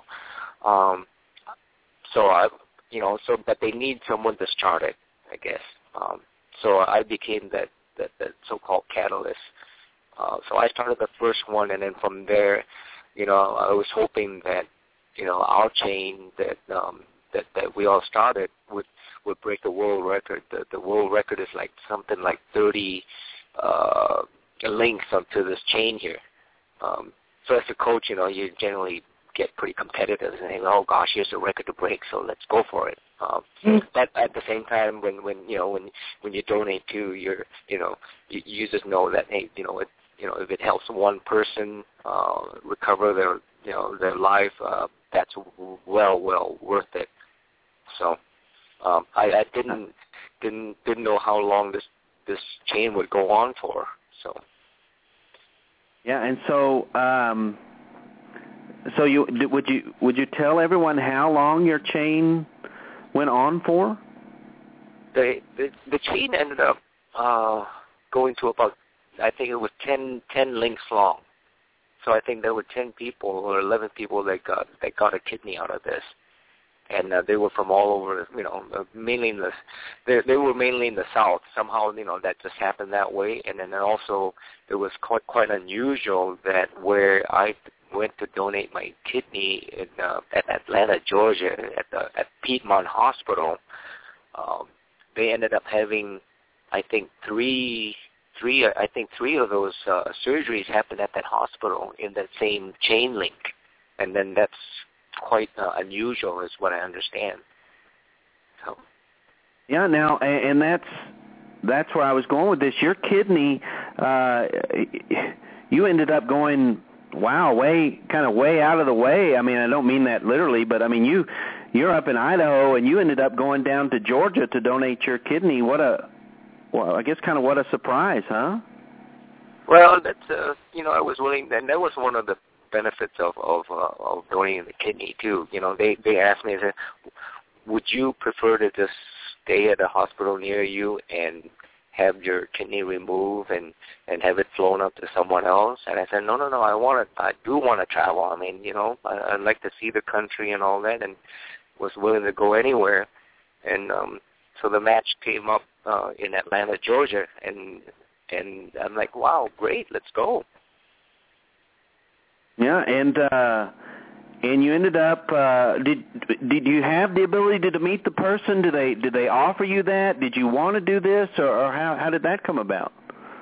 But they need someone to start it, I guess. So I became that so-called catalyst. So I started the first one, and then from there, I was hoping that, our chain that we all started would break the world record. The world record is like something like 30 links onto this chain here. So as a coach, you generally get pretty competitive and say, oh gosh, here's a record to break, so let's go for it. But at the same time, when you donate too, you just know that, hey, if it helps one person recover their life, that's well worth it. So I didn't know how long this chain would go on for. So yeah, and so. So would you tell everyone how long your chain went on for? The chain ended up going to about, I think it was 10 links long. So I think there were 10 people or 11 people that got a kidney out of this, and they were from all over. Mainly they were mainly in the South. Somehow that just happened that way, and then also it was quite unusual that where I went to donate my kidney at Atlanta, Georgia, at Piedmont Hospital. They ended up having, I think, three of those surgeries happened at that hospital in that same chain link, and then that's quite unusual, is what I understand. So. Yeah. Now, and that's where I was going with this. Your kidney, you ended up going. Wow, way out of the way. I mean, I don't mean that literally, but I mean you're up in Idaho and you ended up going down to Georgia to donate your kidney. I guess kind of what a surprise, huh? Well, that's I was willing, and that was one of the benefits of donating the kidney too. They asked me, they said, would you prefer to just stay at a hospital near you and have your kidney removed and have it flown up to someone else? And I said, no, I do want to travel. I mean, I'd like to see the country and all that, and was willing to go anywhere. And so the match came up in Atlanta, Georgia, and I'm like, wow, great, let's go. Yeah, and you ended up. Did you have the ability to meet the person? Did they offer you that? Did you want to do this, or how did that come about?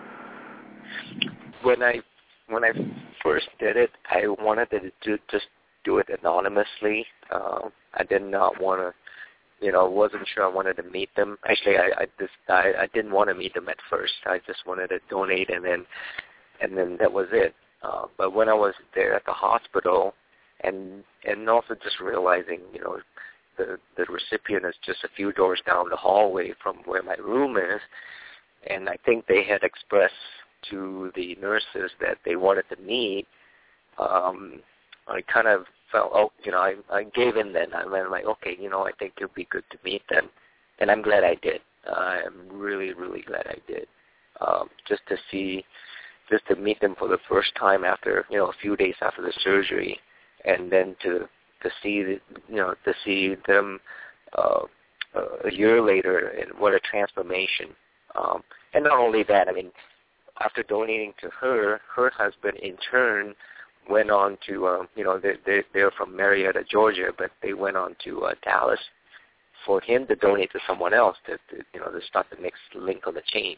When I first did it, I wanted to just do it anonymously. I did not want to. Wasn't sure I wanted to meet them. Actually, I didn't want to meet them at first. I just wanted to donate, and then that was it. But when I was there at the hospital, and also just realizing, the recipient is just a few doors down the hallway from where my room is, and I think they had expressed to the nurses that they wanted to meet. I kind of felt, I gave in then. I went like, okay, I think it would be good to meet them, and I'm glad I did. I'm really, really glad I did. Just to meet them for the first time after, a few days after the surgery, and then to see them a year later, and what a transformation. And not only that, I mean, after donating to her husband in turn went on to, they're from Marietta, Georgia, but they went on to Dallas for him to donate to someone else to start the next link on the chain.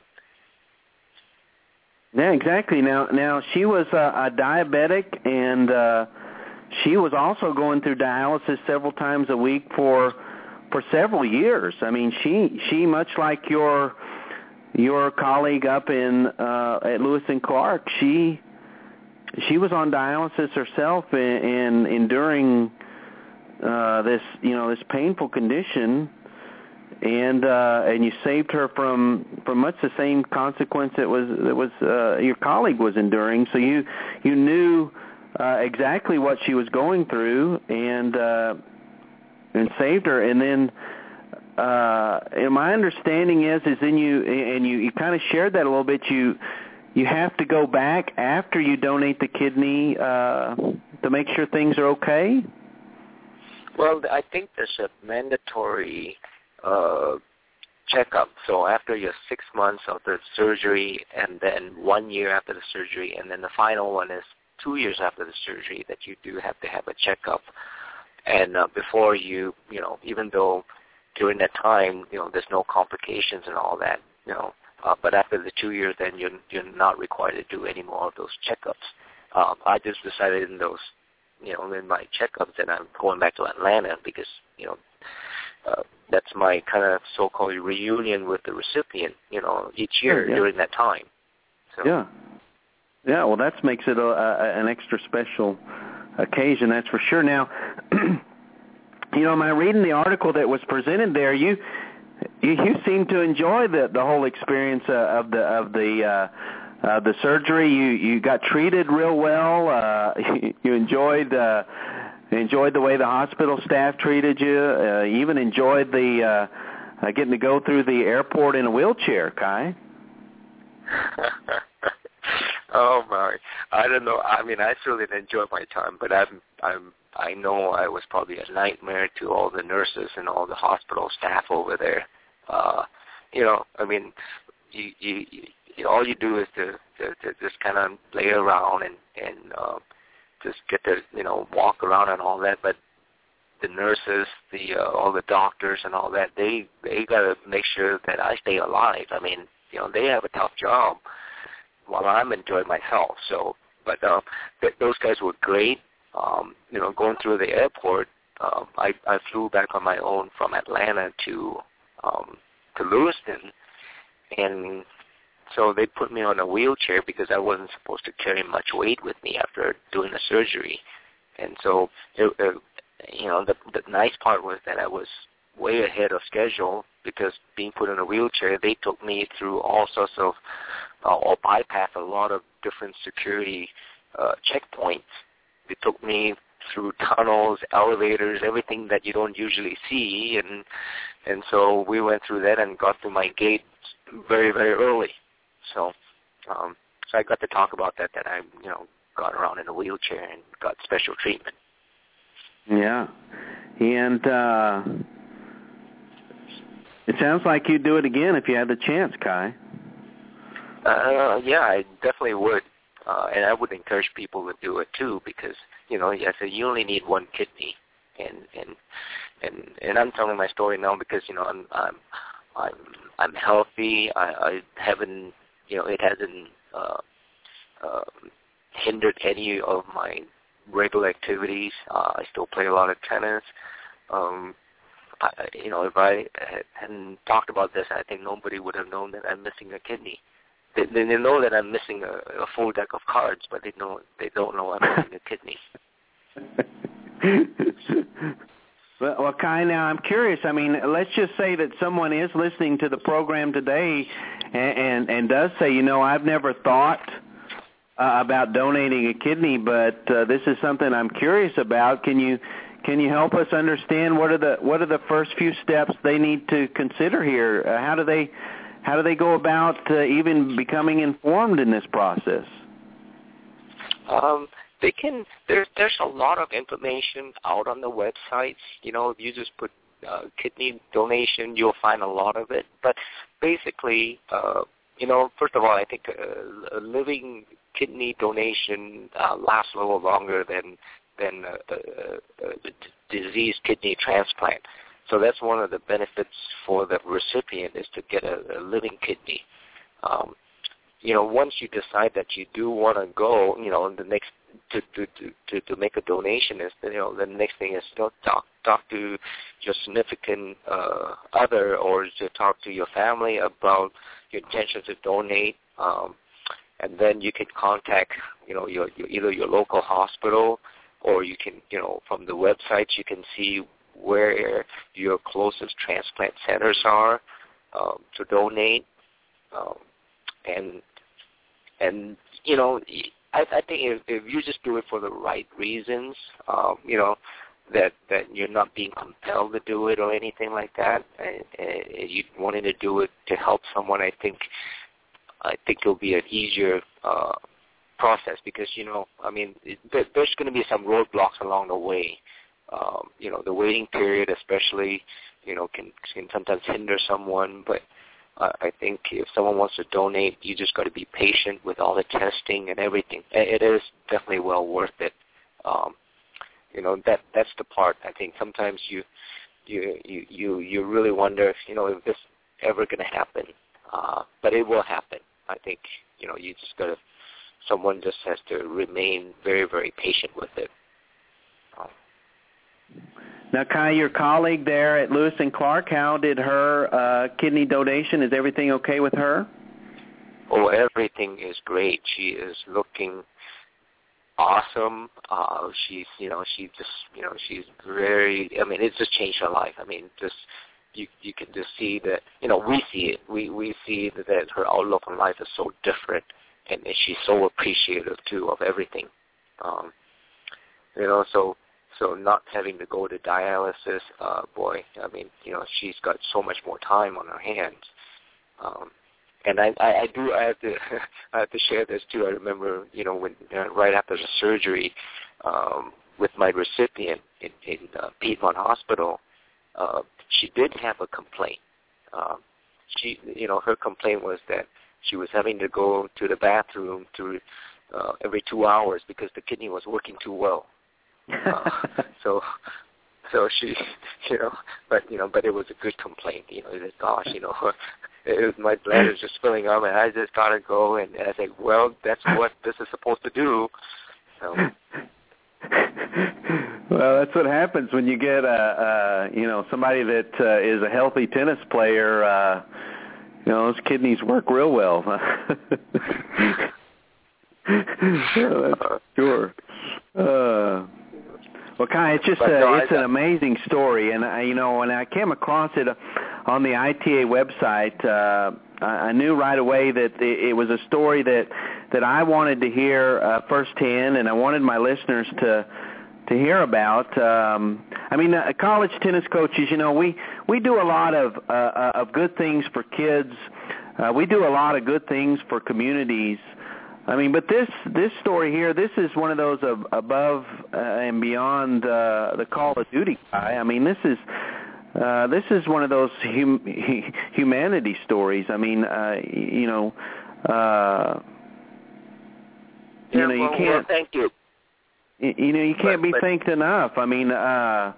Yeah, exactly. Now she was a diabetic, and she was also going through dialysis several times a week for several years. I mean, she much like your colleague up in at Lewis and Clark, she was on dialysis herself and enduring this painful condition, and you saved her from much the same consequence that was your colleague was enduring. So you knew exactly what she was going through and saved her. And then and my understanding is then you kind of shared that a little bit. You have to go back after you donate the kidney to make sure things are okay? Well, I think there's a mandatory checkup. So after your 6 months of the surgery, and then 1 year after the surgery, and then the final one is 2 years after the surgery, that you do have to have a checkup. And before you, even though during that time, there's no complications and all that, but after the 2 years, then you're not required to do any more of those checkups. I just decided in those, in my checkups that I'm going back to Atlanta because, that's my kind of so-called reunion with the recipient, each year during that time. So. Yeah. Yeah, well, that makes it an extra special occasion, that's for sure. Now, am I reading the article that was presented there? You seem to enjoy the whole experience of the surgery. You got treated real well. You enjoyed the way the hospital staff treated you. You even enjoyed the getting to go through the airport in a wheelchair, Kai. Oh my! I don't know. I mean, I certainly enjoyed my time, but I know I was probably a nightmare to all the nurses and all the hospital staff over there. I mean, you all you do is to just kind of lay around and just get to walk around and all that. But the nurses, all the doctors and all that, they got to make sure that I stay alive. I mean, they have a tough job while I'm enjoying my health. So, but those guys were great. Going through the airport, I flew back on my own from Atlanta to Lewiston, and so they put me on a wheelchair because I wasn't supposed to carry much weight with me after doing the surgery. And so, the nice part was that I was way ahead of schedule because being put in a wheelchair, they took me through all sorts of, or bypassed a lot of different security checkpoints. They took me through tunnels, elevators, everything that you don't usually see, and so we went through that and got to my gate very, very early. So I got to talk about that I got around in a wheelchair and got special treatment. Yeah, and it sounds like you'd do it again if you had the chance, Kai. Yeah, I definitely would. And I would encourage people to do it too, because I said you only need one kidney, and I'm telling my story now because I'm healthy. I haven't it hasn't hindered any of my regular activities. I still play a lot of tennis. If I hadn't talked about this, I think nobody would have known that I'm missing a kidney. They know that I'm missing a full deck of cards, but they don't know I'm missing a kidney. Well, Kai, now I'm curious. I mean, let's just say that someone is listening to the program today and does say, I've never thought about donating a kidney, but this is something I'm curious about. Can you help us understand what are the first few steps they need to consider here? How do they go about even becoming informed in this process? They can. There's a lot of information out on the websites. If you just put kidney donation, you'll find a lot of it. But basically, first of all, I think a living kidney donation lasts a little longer than a diseased kidney transplant. So that's one of the benefits for the recipient is to get a living kidney. Once you decide that you do want to go, the next to make a donation is, the next thing is to talk to your significant other or to talk to your family about your intention to donate, and then you can contact, either your local hospital or you can, from the websites you can see where your closest transplant centers are to donate, and I think if you just do it for the right reasons, that you're not being compelled to do it or anything like that, and you wanting to do it to help someone, I think it'll be an easier process because there's going to be some roadblocks along the way. The waiting period especially, can sometimes hinder someone, but I think if someone wants to donate, you just got to be patient with all the testing and everything. It is definitely well worth it. That's the part. I think sometimes you really wonder, if this ever going to happen, but it will happen. I think you just got to. Someone just has to remain very, very patient with it. Now, Kai, your colleague there at Lewis and Clark, how did her kidney donation? Is everything okay with her? Oh, everything is great. She is looking awesome. She's very. It's just changed her life. You can just see that. We see it. We see that her outlook on life is so different, and she's so appreciative too of everything. So not having to go to dialysis, she's got so much more time on her hands. And I have to share this too. I remember, when right after the surgery, with my recipient in Piedmont Hospital, she did have a complaint. Her complaint was that she was having to go to the bathroom every 2 hours because the kidney was working too well. So she, but it was a good complaint. Gosh, my bladder's just filling up, and I just gotta go. And I said, well, that's what this is supposed to do. So. Well, that's what happens when you get somebody that is a healthy tennis player. Those kidneys work real well. Sure. Well, Kai, it's just it's an amazing story, and when I came across it on the ITA website, I knew right away that it was a story that I wanted to hear firsthand, and I wanted my listeners to hear about. College tennis coaches, we do a lot of good things for kids. We do a lot of good things for communities. But this story here, this is one of those above and beyond the Call of Duty guy. This is one of those humanity stories. You can't. Thank you. You can't be thanked enough. I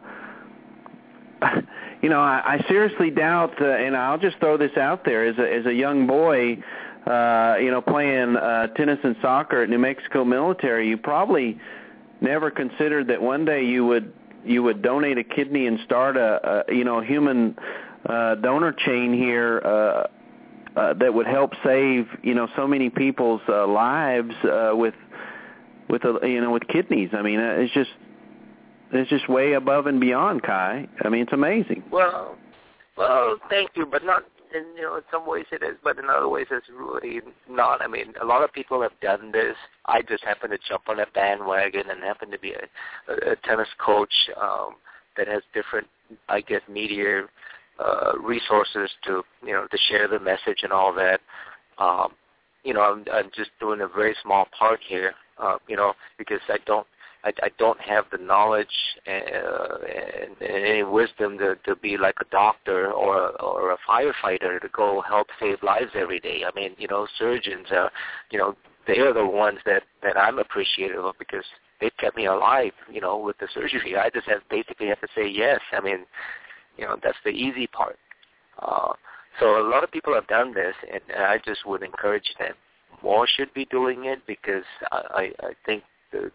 seriously doubt, and I'll just throw this out there, as a young boy, playing tennis and soccer at New Mexico Military, you probably never considered that one day you would donate a kidney and start a human donor chain here that would help save so many people's lives with kidneys. It's just way above and beyond, Kai. It's amazing. Well, thank you, but not. In some ways it is, but in other ways it's really not. A lot of people have done this. I just happen to jump on a bandwagon and happen to be a tennis coach that has different, media resources to share the message and all that. I'm just doing a very small part here, because I don't have the knowledge and any wisdom to be like a doctor or a firefighter to go help save lives every day. Surgeons are, they are the ones that I'm appreciative of because they've kept me alive, with the surgery. I just basically have to say yes. That's the easy part. So a lot of people have done this, and I just would encourage them. More should be doing it because I think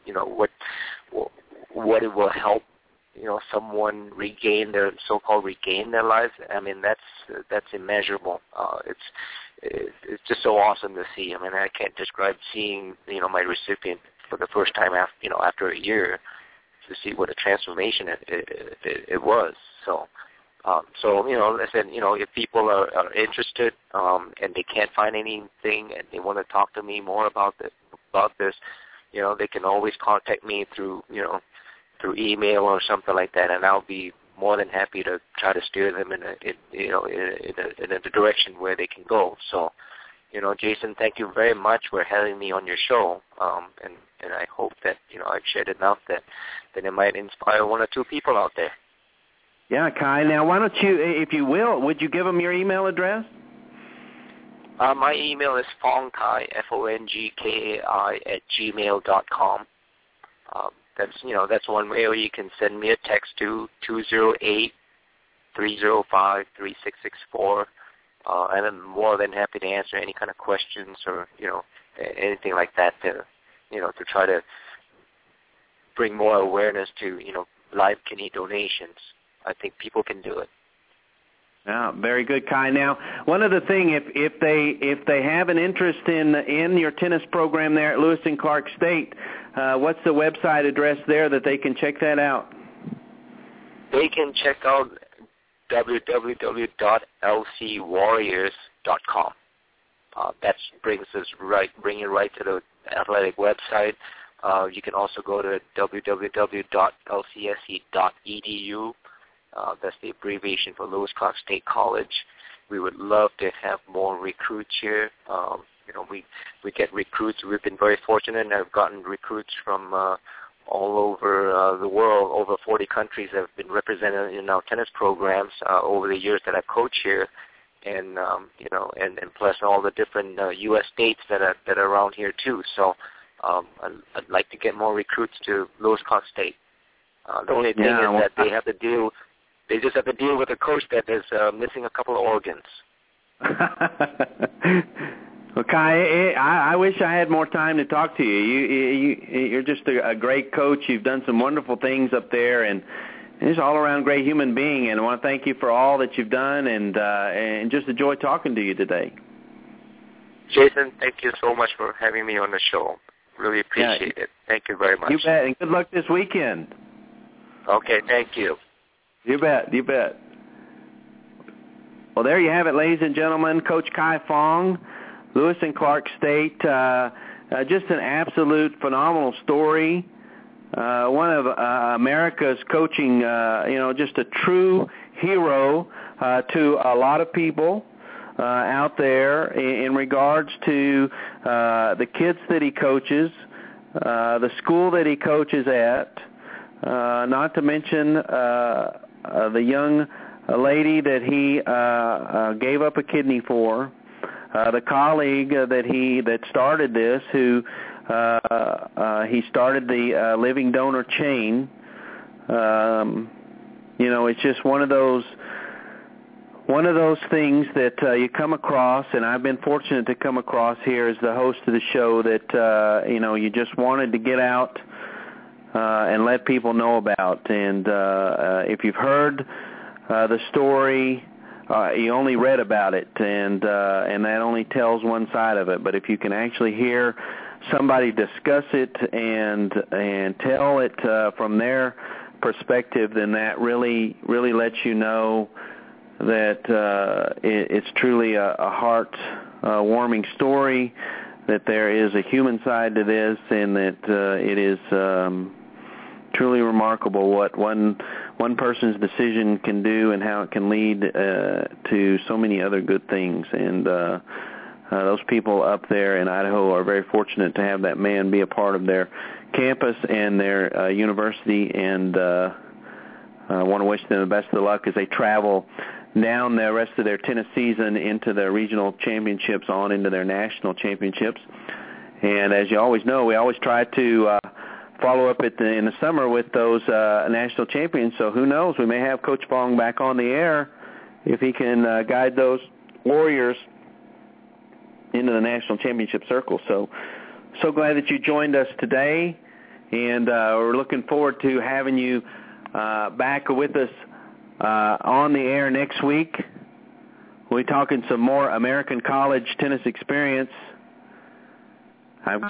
what it will help someone regain their lives. That's immeasurable. It's just so awesome to see. I can't describe seeing my recipient for the first time after a year to see what a transformation it was. So I said, if people are interested and they can't find anything and they want to talk to me more about this, they can always contact me through email or something like that, and I'll be more than happy to try to steer them in a direction where they can go. So, Jason, thank you very much for having me on your show, and I hope that I've shared enough that it might inspire one or two people out there. Yeah, Kai. Now, why don't you, if you will, would you give them your email address? My email is fongkai, FONGKAI @gmail.com. That's one way, or you can send me a text to 208-305-3664. And I'm more than happy to answer any kind of questions or, anything like that to try to bring more awareness to, live kidney donations. I think people can do it. Yeah, very good, Kai. Now, one other thing, if they have an interest in your tennis program there at Lewis and Clark State, what's the website address there that they can check that out? They can check out www.lcwarriors.com. That brings it right to the athletic website. You can also go to www.lcsc.edu. That's the abbreviation for Lewis Clark State College. We would love to have more recruits here. We get recruits. We've been very fortunate, and I've gotten recruits from all over the world. Over 40 countries have been represented in our tennis programs over the years that I've coached here, and and plus all the different U.S. states that are around here too. So I'd like to get more recruits to Lewis Clark State. The only thing is that they just have to deal with a coach that is missing a couple of organs. Well, Kai, I wish I had more time to talk to you. You're just a great coach. You've done some wonderful things up there, and just all-around great human being. And I want to thank you for all that you've done, and just enjoy talking to you today. Jason, thank you so much for having me on the show. Really appreciate it. Thank you very much. You bet, and good luck this weekend. Okay, thank you. You bet. Well, there you have it, ladies and gentlemen. Coach Kai Fong, Lewis and Clark State. Just an absolute phenomenal story. one of America's coaching, just a true hero to a lot of people out there in regards to the kids that he coaches, the school that he coaches at, not to mention the young lady that he gave up a kidney for, the colleague that started this, who he started the living donor chain. It's just one of those things that you come across, and I've been fortunate to come across here as the host of the show that you just wanted to get out and let people know about. And if you've heard the story, you only read about it, and that only tells one side of it. But if you can actually hear somebody discuss it and tell it from their perspective, then that really lets you know that it's truly a heart-warming story, that there is a human side to this, and that it is truly remarkable what one person's decision can do and how it can lead to so many other good things. And those people up there in Idaho are very fortunate to have that man be a part of their campus and their university, and I want to wish them the best of luck as they travel down the rest of their tennis season into their regional championships, on into their national championships. And as you always know, we always try to follow up in the summer with those national champions. So who knows, we may have Coach Fong back on the air if he can guide those Warriors into the national championship circle. So glad that you joined us today, and we're looking forward to having you back with us on the air next week. We'll be talking some more American college tennis experience